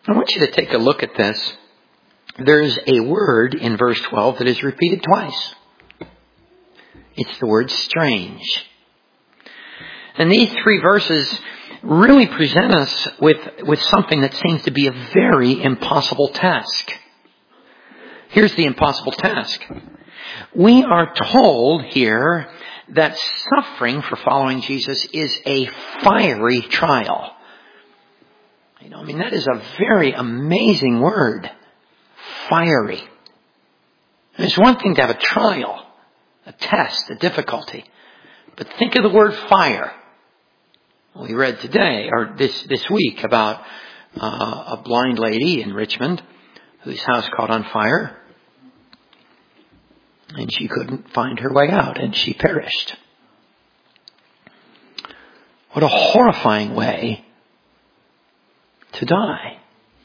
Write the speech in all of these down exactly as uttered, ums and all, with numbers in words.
I want you to take a look at this. There's a word in verse twelve that is repeated twice. It's the word strange. And these three verses really present us with, with something that seems to be a very impossible task. Here's the impossible task. We are told here that suffering for following Jesus is a fiery trial. You know, I mean, that is a very amazing word. Fiery. It's one thing to have a trial, a test, a difficulty. But think of the word fire. We read today, or this, this week, about uh, a blind lady in Richmond whose house caught on fire. And she couldn't find her way out, and she perished. What a horrifying way to die.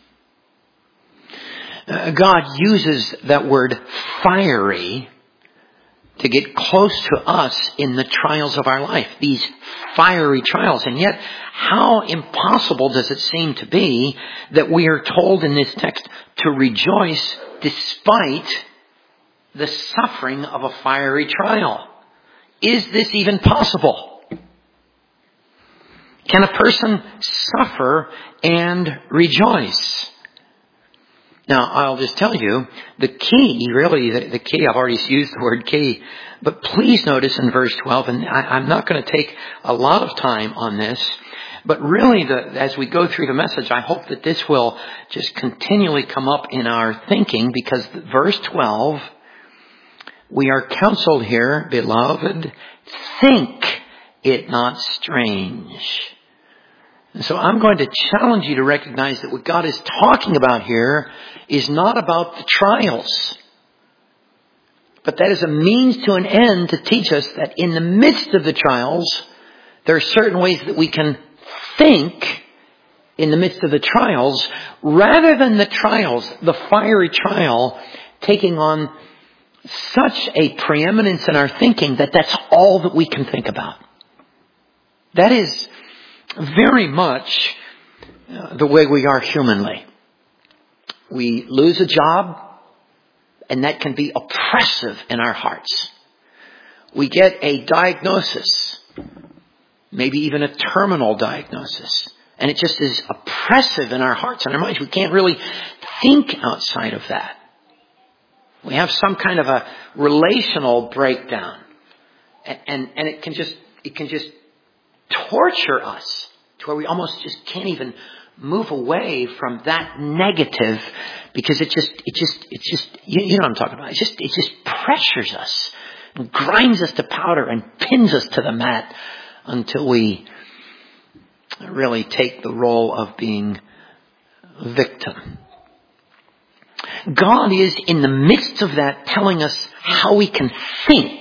Uh, God uses that word fiery to get close to us in the trials of our life, these fiery trials. And yet, how impossible does it seem to be that we are told in this text to rejoice despite the suffering of a fiery trial? Is this even possible? Can a person suffer and rejoice? Now, I'll just tell you, the key, really, the, the key, I've already used the word key, but please notice in verse twelve, and I, I'm not going to take a lot of time on this, but really, the, as we go through the message, I hope that this will just continually come up in our thinking, because verse twelve, we are counseled here, beloved, think it not strange. And so I'm going to challenge you to recognize that what God is talking about here is not about the trials. But that is a means to an end to teach us that in the midst of the trials, there are certain ways that we can think in the midst of the trials, rather than the trials, the fiery trial, taking on such a preeminence in our thinking that that's all that we can think about. That is very much uh, the way we are humanly. We lose a job, and that can be oppressive in our hearts. We get a diagnosis, maybe even a terminal diagnosis, and it just is oppressive in our hearts and our minds. We can't really think outside of that. We have some kind of a relational breakdown, and, and, and it can just it can just torture us to where we almost just can't even move away from that negative, because it just, it just, it just, you, you know what I'm talking about. It just, it just pressures us, and grinds us to powder and pins us to the mat until we really take the role of being a victim. God is in the midst of that telling us how we can think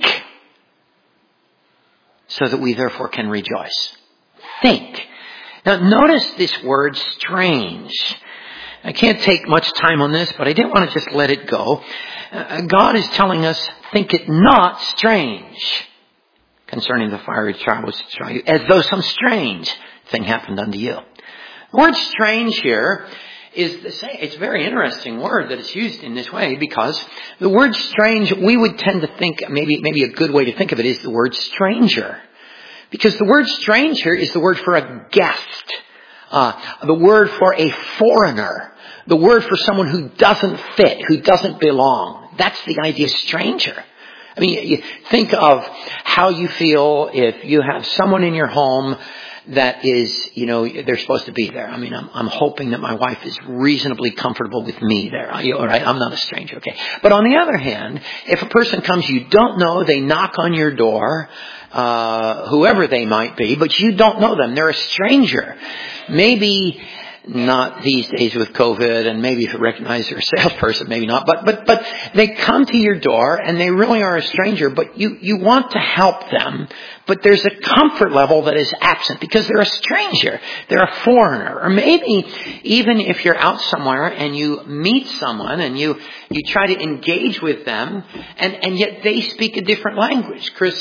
so that we therefore can rejoice. Think. Now notice this word strange. I can't take much time on this, but I didn't want to just let it go. Uh, God is telling us, think it not strange concerning the fiery trial, as though some strange thing happened unto you. The word strange here is the same. It's a very interesting word that it's used in this way, because the word strange, we would tend to think, maybe maybe a good way to think of it is the word stranger. Because the word stranger is the word for a guest, uh, the word for a foreigner, the word for someone who doesn't fit, who doesn't belong. That's the idea of stranger. I mean, you think of how you feel if you have someone in your home that is, you know, they're supposed to be there. I mean, I'm, I'm hoping that my wife is reasonably comfortable with me there. All right, I'm not a stranger, okay. But on the other hand, if a person comes you don't know, they knock on your door, uh, whoever they might be, but you don't know them. They're a stranger. Maybe not these days with COVID, and maybe if you recognize they're a salesperson, maybe not. But but but they come to your door and they really are a stranger, but you, you want to help them. But there's a comfort level that is absent because they're a stranger. They're a foreigner. Or maybe even if you're out somewhere and you meet someone and you, you try to engage with them, and, and yet they speak a different language. Chris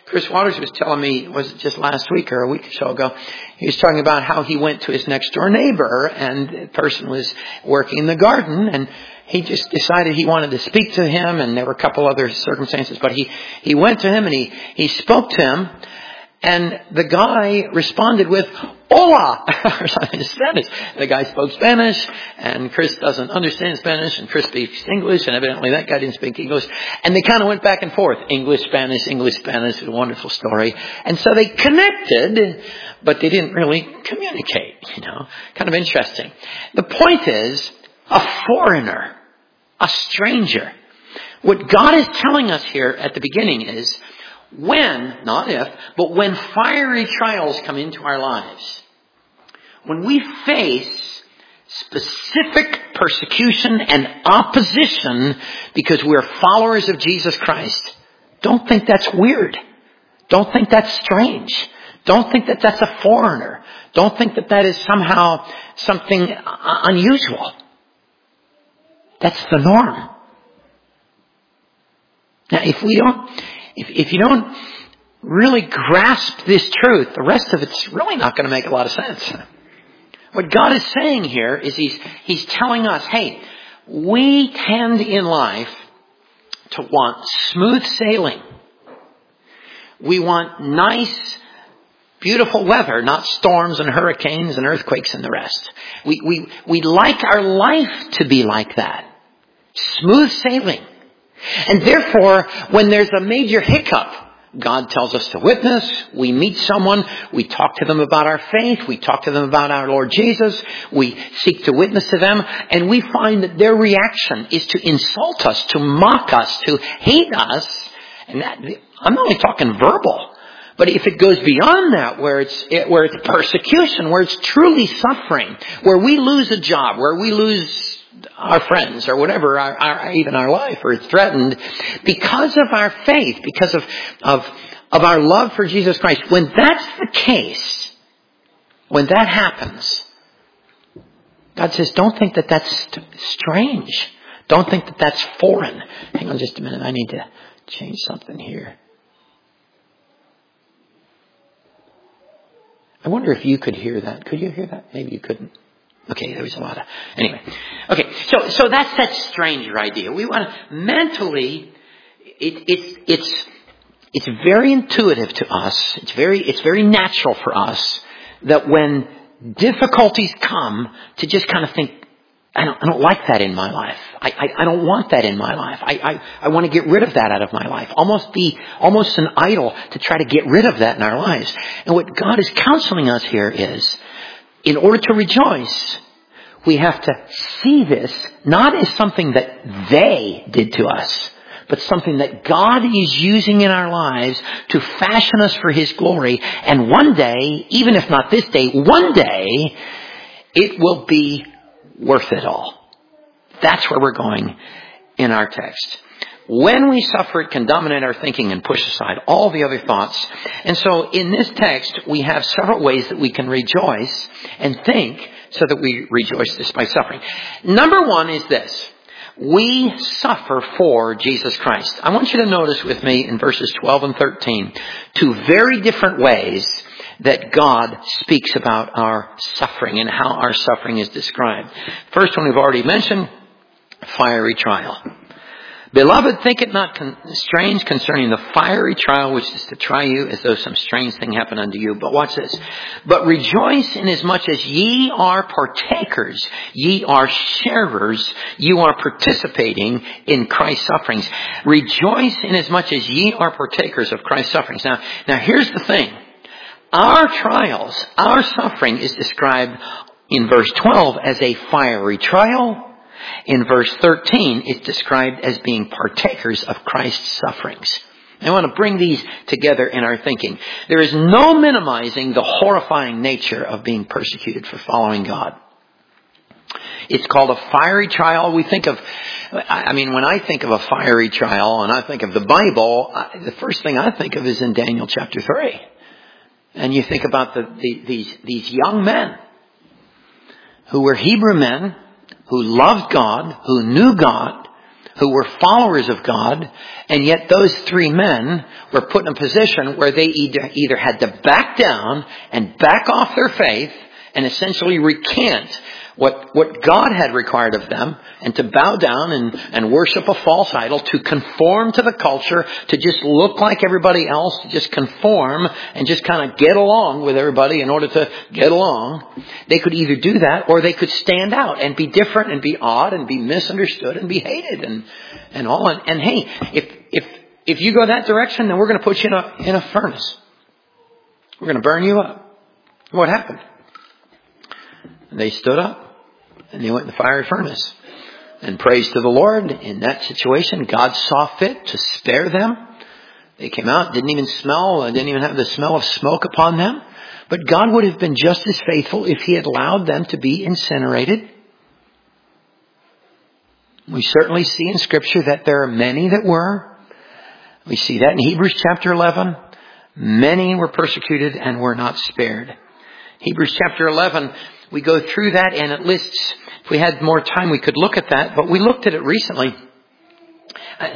Chris Waters was telling me, was it just last week or a week or so ago, he was talking about how he went to his next door neighbor, and the person was working in the garden, and he just decided he wanted to speak to him, and there were a couple other circumstances, but he, he went to him and he, he spoke to him, and the guy responded with, "Hola!" or something in Spanish. The guy spoke Spanish, and Chris doesn't understand Spanish, and Chris speaks English, and evidently that guy didn't speak English. And they kind of went back and forth. English, Spanish, English, Spanish. It was a wonderful story. And so they connected, but they didn't really communicate, you know. Kind of interesting. The point is, a foreigner, a stranger. What God is telling us here at the beginning is, when, not if, but when fiery trials come into our lives, when we face specific persecution and opposition because we're followers of Jesus Christ, don't think that's weird. Don't think that's strange. Don't think that that's a foreigner. Don't think that that is somehow something unusual. That's the norm. Now, if we don't... If, if you don't really grasp this truth, the rest of it's really not going to make a lot of sense. What God is saying here is He's, He's telling us, hey, we tend in life to want smooth sailing. We want nice, beautiful weather, not storms and hurricanes and earthquakes and the rest. We, we, we like our life to be like that. Smooth sailing. And therefore, when there's a major hiccup, God tells us to witness. We meet someone. We talk to them about our faith. We talk to them about our Lord Jesus. We seek to witness to them. And we find that their reaction is to insult us, to mock us, to hate us. And that, I'm only talking verbal. But if it goes beyond that, where it's, where it's persecution, where it's truly suffering, where we lose a job, where we lose our friends or whatever, our, our, even our life, or it's threatened because of our faith, because of, of, of our love for Jesus Christ. When that's the case, when that happens, God says, don't think that that's strange. Don't think that that's foreign. Hang on just a minute. I need to change something here. I wonder if you could hear that. Could you hear that? Maybe you couldn't. Okay, there was a lot of... Anyway. Okay, so so that's that stranger idea. We want to... Mentally, it, it's it's it's very intuitive to us. It's very it's very natural for us that when difficulties come, to just kind of think, I don't, I don't like that in my life. I, I, I don't want that in my life. I, I, I want to get rid of that out of my life. Almost be almost an idol to try to get rid of that in our lives. And what God is counseling us here is, in order to rejoice, we have to see this not as something that they did to us, but something that God is using in our lives to fashion us for His glory. And one day, even if not this day, one day, it will be worth it all. That's where we're going in our text. When we suffer, it can dominate our thinking and push aside all the other thoughts. And so in this text, we have several ways that we can rejoice and think so that we rejoice despite suffering. Number one is this. We suffer for Jesus Christ. I want you to notice with me in verses twelve and thirteen, two very different ways that God speaks about our suffering and how our suffering is described. First one we've already mentioned, fiery trial. Beloved, think it not con- strange concerning the fiery trial which is to try you as though some strange thing happened unto you. But watch this. But rejoice inasmuch as ye are partakers, ye are sharers, you are participating in Christ's sufferings. Rejoice inasmuch as ye are partakers of Christ's sufferings. Now, now here's the thing. Our trials, our suffering is described in verse twelve as a fiery trial. In verse thirteen, it's described as being partakers of Christ's sufferings. I want to bring these together in our thinking. There is no minimizing the horrifying nature of being persecuted for following God. It's called a fiery trial. We think of, I mean, when I think of a fiery trial and I think of the Bible, the first thing I think of is in Daniel chapter three. And you think about the, the, these, these young men who were Hebrew men, who loved God, who knew God, who were followers of God, and yet those three men were put in a position where they either, either had to back down and back off their faith and essentially recant what, what God had required of them, and to bow down and, and worship a false idol, to conform to the culture, to just look like everybody else, to just conform and just kind of get along with everybody in order to get along. They could either do that, or they could stand out and be different and be odd and be misunderstood and be hated and, and all. And, and hey, if, if, if you go that direction, then we're going to put you in a, in a furnace. We're going to burn you up. What happened? They stood up. And they went in the fiery furnace. And praise to the Lord, in that situation, God saw fit to spare them. They came out, didn't even smell, didn't even have the smell of smoke upon them. But God would have been just as faithful if He had allowed them to be incinerated. We certainly see in Scripture that there are many that were. We see that in Hebrews chapter eleven. Many were persecuted and were not spared. Hebrews chapter eleven, we go through that, and it lists, if we had more time we could look at that, but we looked at it recently. Uh,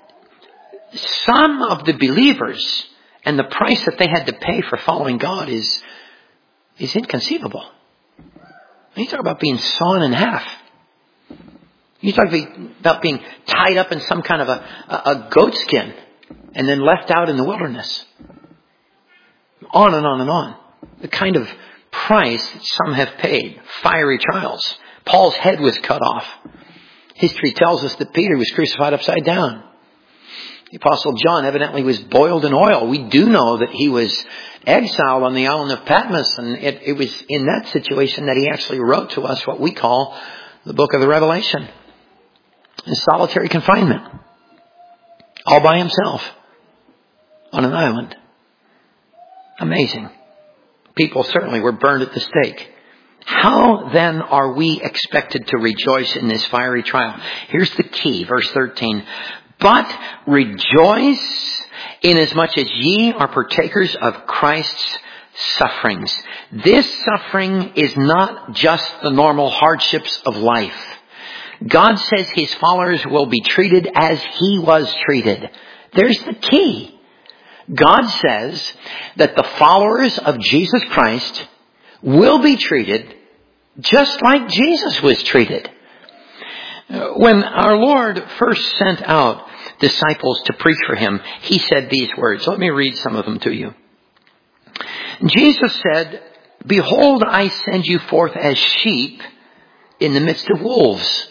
some of the believers and the price that they had to pay for following God is, is inconceivable. You talk about being sawn in half. You talk about being tied up in some kind of a, a goat skin and then left out in the wilderness. On and on and on. The kind of price that some have paid. Fiery trials. Paul's head was cut off. History tells us that Peter was crucified upside down. The Apostle John evidently was boiled in oil. We do know that he was exiled on the island of Patmos, and it, it was in that situation that he actually wrote to us what we call the book of the Revelation. In solitary confinement. All by himself. On an island. Amazing. People certainly were burned at the stake. How then are we expected to rejoice in this fiery trial? Here's the key, verse thirteen. But rejoice inasmuch as ye are partakers of Christ's sufferings. This suffering is not just the normal hardships of life. God says His followers will be treated as He was treated. There's the key. God says that the followers of Jesus Christ will be treated just like Jesus was treated. When our Lord first sent out disciples to preach for Him, He said these words. Let me read some of them to you. Jesus said, "Behold, I send you forth as sheep in the midst of wolves.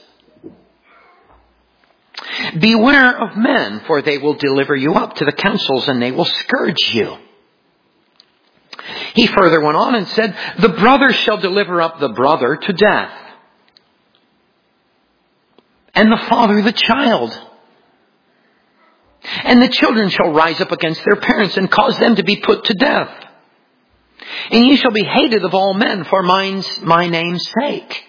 Beware of men, for they will deliver you up to the councils and they will scourge you." He further went on and said, "The brother shall deliver up the brother to death, and the father the child. And the children shall rise up against their parents and cause them to be put to death. And ye shall be hated of all men for mine's, my name's sake."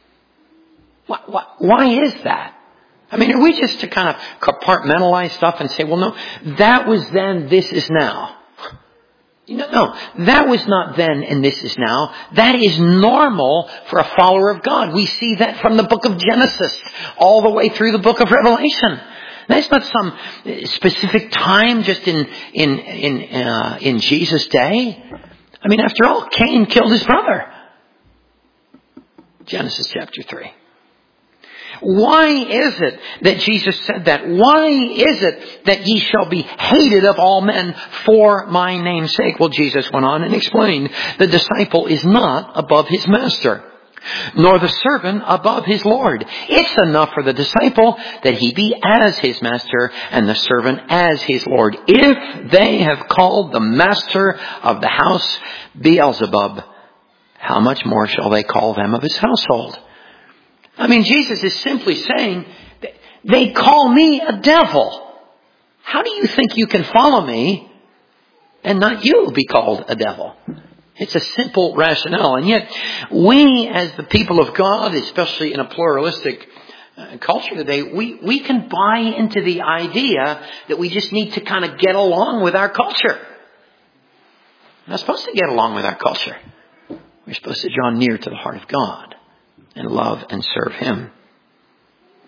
Why is that? I mean, are we just to kind of compartmentalize stuff and say, well, no, that was then, this is now? No, no, that was not then and this is now. That is normal for a follower of God. We see that from the book of Genesis all the way through the book of Revelation. That's not some specific time just in in in uh, in Jesus' day. I mean, after all, Cain killed his brother. Genesis chapter three. Why is it that Jesus said that? Why is it that ye shall be hated of all men for my name's sake? Well, Jesus went on and explained, the disciple is not above his master, nor the servant above his Lord. It's enough for the disciple that he be as his master and the servant as his Lord. If they have called the master of the house Beelzebub, how much more shall they call them of his household? I mean, Jesus is simply saying, they call me a devil. How do you think you can follow me and not you be called a devil? It's a simple rationale. And yet, we as the people of God, especially in a pluralistic uh, culture today, we, we can buy into the idea that we just need to kind of get along with our culture. We're not supposed to get along with our culture. We're supposed to draw near to the heart of God and love and serve Him.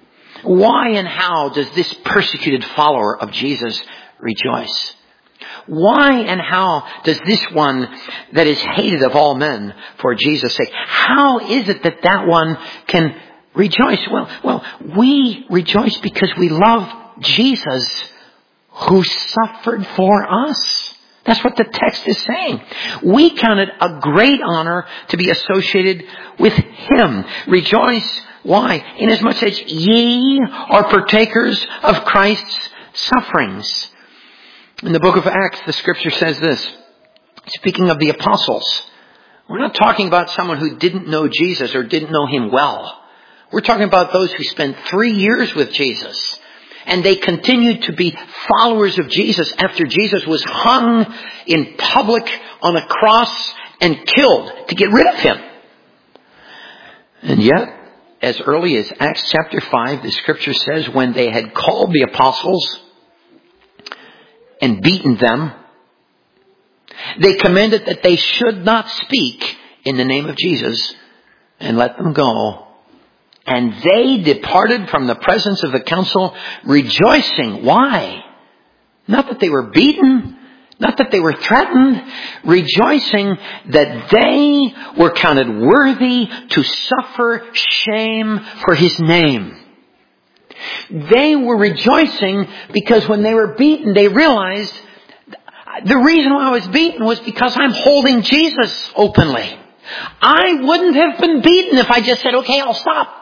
Why and how does this persecuted follower of Jesus rejoice? Why and how does this one that is hated of all men for Jesus' sake, how is it that that one can rejoice? Well, well, we rejoice because we love Jesus who suffered for us. That's what the text is saying. We count it a great honor to be associated with Him. Rejoice. Why? Inasmuch as ye are partakers of Christ's sufferings. In the book of Acts, the scripture says this, speaking of the apostles. We're not talking about someone who didn't know Jesus or didn't know Him well. We're talking about those who spent three years with Jesus. And they continued to be followers of Jesus after Jesus was hung in public on a cross and killed to get rid of Him. And yet, as early as Acts chapter five, the scripture says, when they had called the apostles and beaten them, they commanded that they should not speak in the name of Jesus and let them go. And they departed from the presence of the council rejoicing. Why? Not that they were beaten, not that they were threatened, rejoicing that they were counted worthy to suffer shame for His name. They were rejoicing because when they were beaten, they realized the reason why I was beaten was because I'm holding Jesus openly. I wouldn't have been beaten if I just said, okay, I'll stop.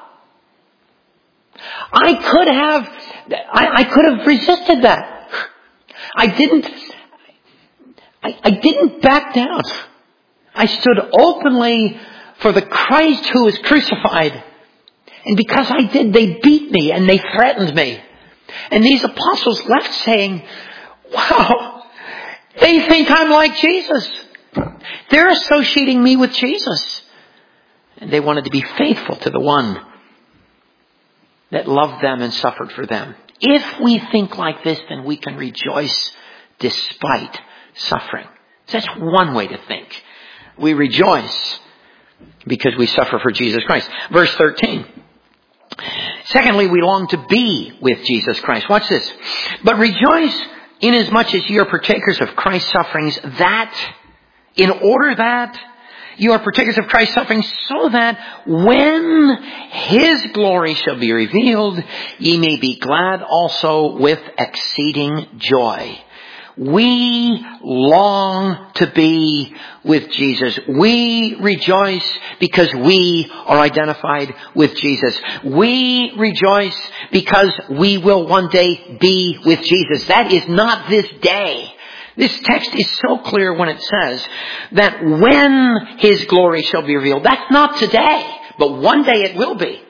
I could have, I, I could have resisted that. I didn't, I, I didn't back down. I stood openly for the Christ who was crucified. And because I did, they beat me and they threatened me. And these apostles left saying, wow, they think I'm like Jesus. They're associating me with Jesus. And they wanted to be faithful to the one that loved them and suffered for them. If we think like this, then we can rejoice despite suffering. So that's one way to think. We rejoice because we suffer for Jesus Christ. Verse thirteen. Secondly, we long to be with Jesus Christ. Watch this. But rejoice inasmuch as ye are partakers of Christ's sufferings, that, in order that you are partakers of Christ's suffering, so that when His glory shall be revealed, ye may be glad also with exceeding joy. We long to be with Jesus. We rejoice because we are identified with Jesus. We rejoice because we will one day be with Jesus. That is not this day. This text is so clear when it says that when His glory shall be revealed. That's not today, but one day it will be.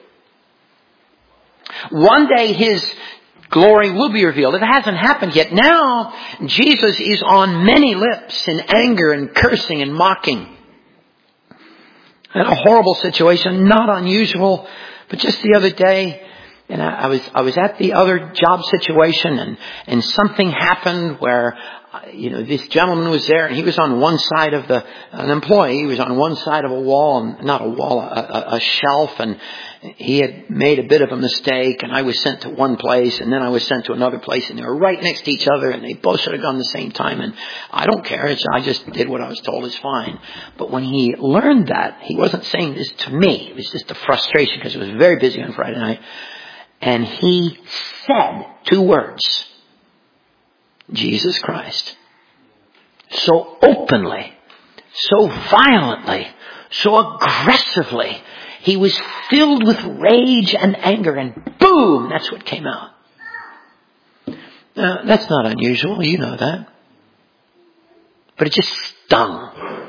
One day His glory will be revealed. It hasn't happened yet. Now, Jesus is on many lips in anger and cursing and mocking. And a horrible situation, not unusual, but just the other day, and I, I was I was at the other job situation, and and something happened where, you know, this gentleman was there, and he was on one side of the an employee. He was on one side of a wall, and not a wall, a, a, a shelf, and he had made a bit of a mistake, and I was sent to one place, and then I was sent to another place, and they were right next to each other, and they both should have gone the same time, and I don't care. It's, I just did what I was told is fine. But when he learned that, he wasn't saying this to me. It was just a frustration because it was very busy on Friday night. And he said two words, Jesus Christ. So openly, so violently, so aggressively. He was filled with rage and anger, and boom, that's what came out. Now, that's not unusual, you know that. But it just stung.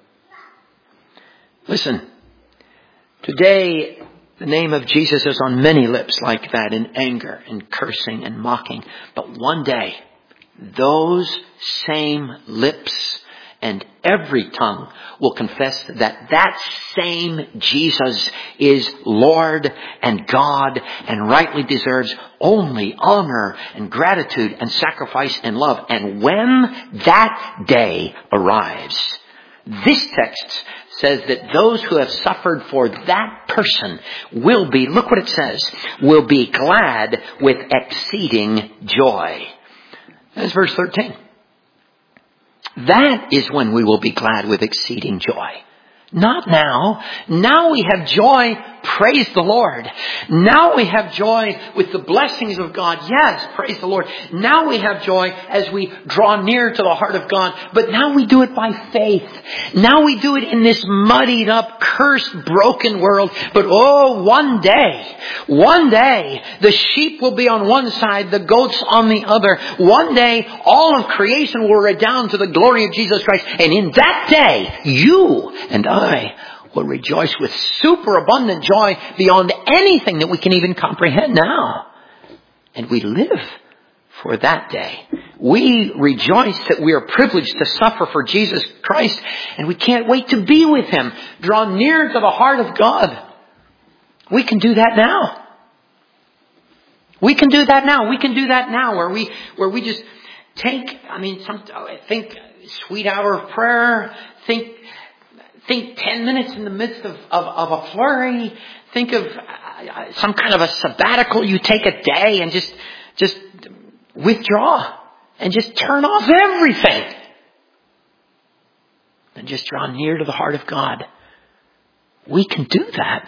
Listen, today the name of Jesus is on many lips like that, in anger and cursing and mocking. But one day, those same lips and every tongue will confess that that same Jesus is Lord and God and rightly deserves only honor and gratitude and sacrifice and love. And when that day arrives, this text says that those who have suffered for that person will be, look what it says, will be glad with exceeding joy. That's verse thirteen. That is when we will be glad with exceeding joy. Not now. Now we have joy. Praise the Lord. Now we have joy with the blessings of God. Yes, praise the Lord. Now we have joy as we draw near to the heart of God. But now we do it by faith. Now we do it in this muddied up, cursed, broken world. But oh, one day, one day, the sheep will be on one side, the goats on the other. One day, all of creation will redound to the glory of Jesus Christ. And in that day, you and I will rejoice with superabundant joy beyond anything that we can even comprehend now. And we live for that day. We rejoice that we are privileged to suffer for Jesus Christ, and we can't wait to be with Him, draw near to the heart of God. We can do that now. We can do that now. We can do that now where we, where we just take, I mean, some, think sweet hour of prayer, think Think ten minutes in the midst of, of, of a flurry. Think of uh, some kind of a sabbatical. You take a day and just, just withdraw and just turn off everything. And just draw near to the heart of God. We can do that.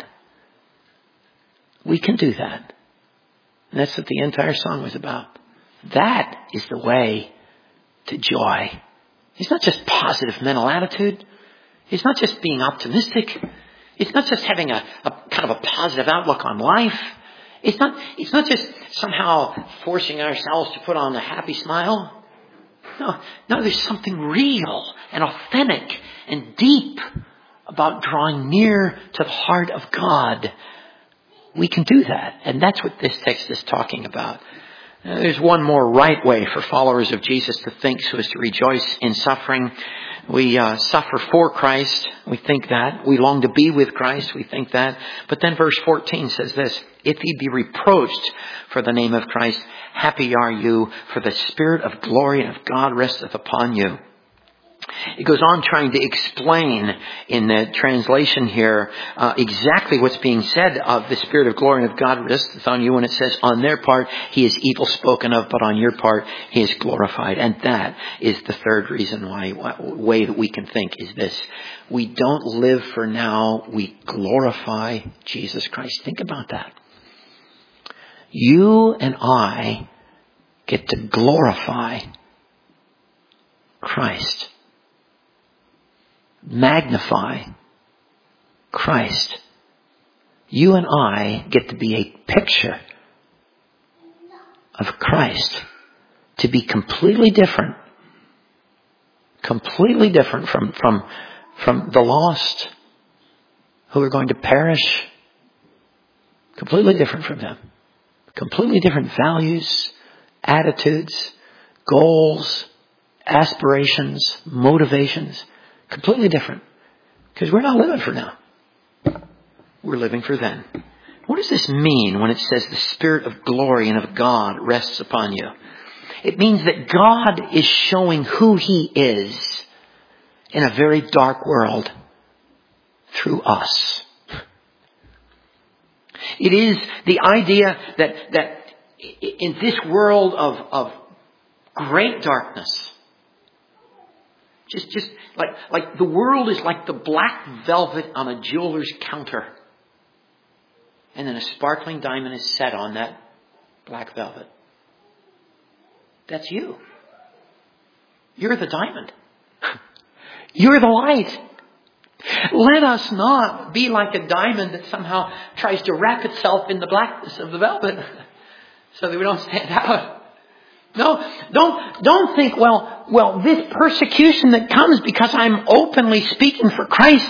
We can do that. And that's what the entire song was about. That is the way to joy. It's not just positive mental attitude. It's not just being optimistic. It's not just having a, a kind of a positive outlook on life. It's not, it's not just somehow forcing ourselves to put on a happy smile. No, no, there's something real and authentic and deep about drawing near to the heart of God. We can do that. And that's what this text is talking about. Now, there's one more right way for followers of Jesus to think so as to rejoice in suffering. We uh, suffer for Christ. We think that. We long to be with Christ. We think that. But then verse fourteen says this, if ye be reproached for the name of Christ, happy are you, for the Spirit of glory and of God resteth upon you. It goes on trying to explain in the translation here uh, exactly what's being said of the Spirit of glory and of God resteth on you when it says on their part He is evil spoken of, but on your part He is glorified. And that is the third reason why, way that we can think is this. We don't live for now, we glorify Jesus Christ. Think about that. You and I get to glorify Christ. Magnify Christ. You and I get to be a picture of Christ. To be completely different. Completely different from, from, from the lost who are going to perish. Completely different from them. Completely different values, attitudes, goals, aspirations, motivations. Completely different. Because we're not living for now. We're living for then. What does this mean when it says the Spirit of glory and of God rests upon you? It means that God is showing who He is in a very dark world through us. It is the idea that, that in this world of, of great darkness, Just, just like, like the world is like the black velvet on a jeweler's counter. And then a sparkling diamond is set on that black velvet. That's you. You're the diamond. You're the light. Let us not be like a diamond that somehow tries to wrap itself in the blackness of the velvet so that we don't stand out. No, don't, don't think, well, well, this persecution that comes because I'm openly speaking for Christ.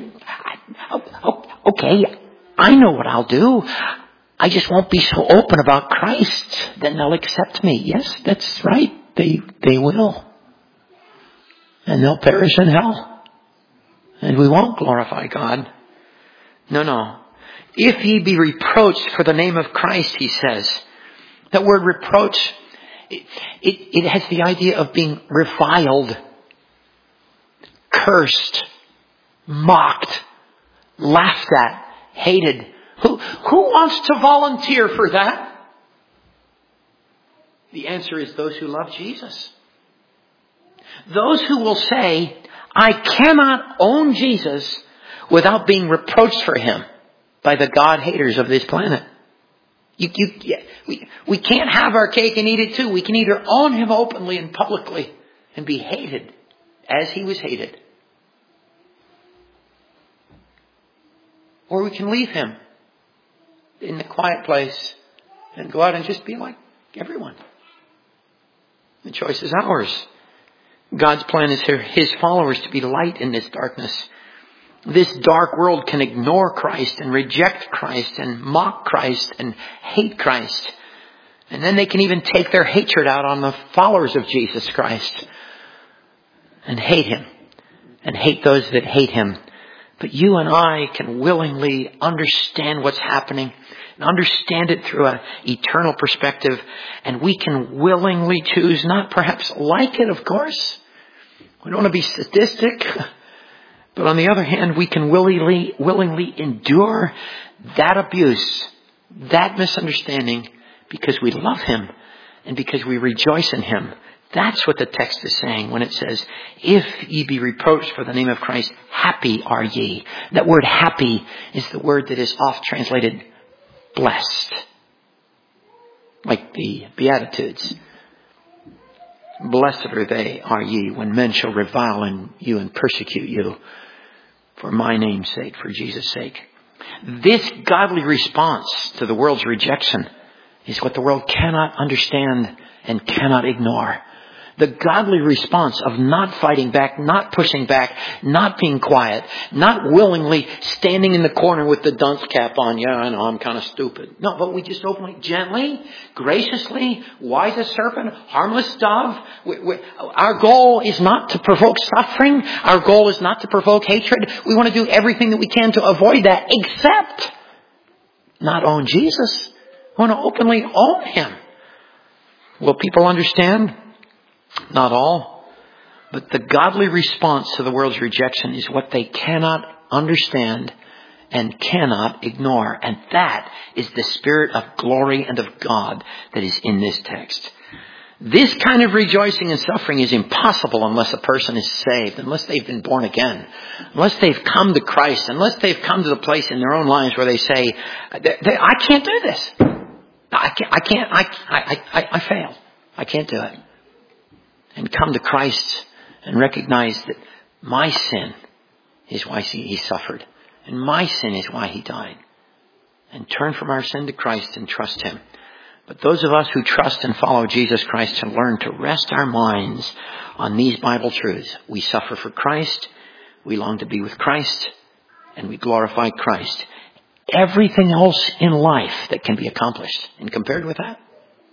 Okay, I know what I'll do. I just won't be so open about Christ. Then they'll accept me. Yes, that's right. They, they will. And they'll perish in hell. And we won't glorify God. No, no. If ye be reproached for the name of Christ, he says. That word reproach, It, it, it has the idea of being reviled, cursed, mocked, laughed at, hated. Who, who wants to volunteer for that? The answer is those who love Jesus. Those who will say, I cannot own Jesus without being reproached for him by the God haters of this planet. You, you, yeah, we, we can't have our cake and eat it too. We can either own him openly and publicly and be hated as he was hated, or we can leave him in the quiet place and go out and just be like everyone. The choice is ours. God's plan is for his followers to be light in this darkness. This dark world can ignore Christ and reject Christ and mock Christ and hate Christ. And then they can even take their hatred out on the followers of Jesus Christ and hate him and hate those that hate him. But you and I can willingly understand what's happening and understand it through an eternal perspective. And we can willingly choose, not perhaps like it, of course. We don't want to be sadistic. But on the other hand, we can willingly, willingly endure that abuse, that misunderstanding, because we love him and because we rejoice in him. That's what the text is saying when it says, if ye be reproached for the name of Christ, happy are ye. That word happy is the word that is oft translated blessed. Like the Beatitudes. Blessed are they, are ye, when men shall revile you and persecute you for my name's sake, for Jesus' sake. This godly response to the world's rejection is what the world cannot understand and cannot ignore. The godly response of not fighting back, not pushing back, not being quiet, not willingly standing in the corner with the dunce cap on. Yeah, I know, I'm kind of stupid. No, but we just openly, gently, graciously, wise as serpent, harmless dove. We, we, our goal is not to provoke suffering. Our goal is not to provoke hatred. We want to do everything that we can to avoid that, except not own Jesus. We want to openly own him. Will people understand? Not all, but the godly response to the world's rejection is what they cannot understand and cannot ignore. And that is the spirit of glory and of God that is in this text. This kind of rejoicing and suffering is impossible unless a person is saved, unless they've been born again, unless they've come to Christ, unless they've come to the place in their own lives where they say, I can't do this. I can't, I can't, I, I, I, I fail. I can't do it. And come to Christ and recognize that my sin is why he suffered. And my sin is why he died. And turn from our sin to Christ and trust him. But those of us who trust and follow Jesus Christ and learn to rest our minds on these Bible truths. We suffer for Christ. We long to be with Christ. And we glorify Christ. Everything else in life that can be accomplished and compared with that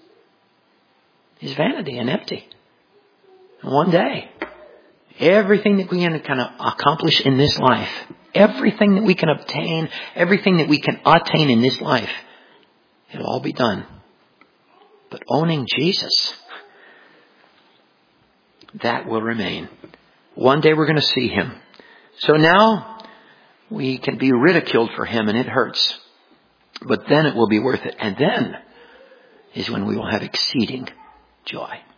is vanity and empty. One day, everything that we can kind of accomplish in this life, everything that we can obtain, everything that we can attain in this life, it'll all be done. But owning Jesus, that will remain. One day we're going to see him. So now we can be ridiculed for him and it hurts. But then it will be worth it. And then is when we will have exceeding joy.